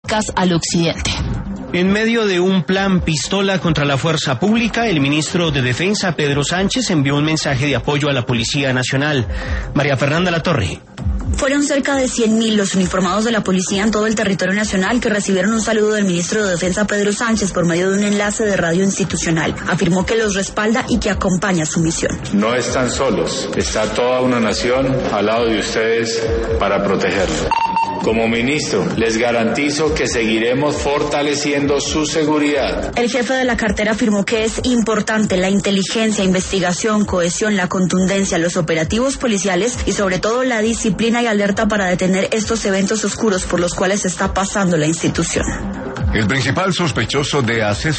al occidente. En medio de un plan pistola contra la fuerza pública, el ministro de Defensa, Pedro Sánchez, envió un mensaje de apoyo a la Policía Nacional. María Fernanda Latorre. Fueron cerca de 100.000 los uniformados de la policía en todo el territorio nacional que recibieron un saludo del ministro de Defensa, Pedro Sánchez, por medio de un enlace de radio institucional. Afirmó que los respalda y que acompaña su misión. No están solos, está toda una nación al lado de ustedes para protegerlos. Como ministro, les garantizo que seguiremos fortaleciendo su seguridad. El jefe de la cartera afirmó que es importante la inteligencia, investigación, cohesión, la contundencia, los operativos policiales y sobre todo la disciplina y alerta para detener estos eventos oscuros por los cuales está pasando la institución. El principal sospechoso de asesinato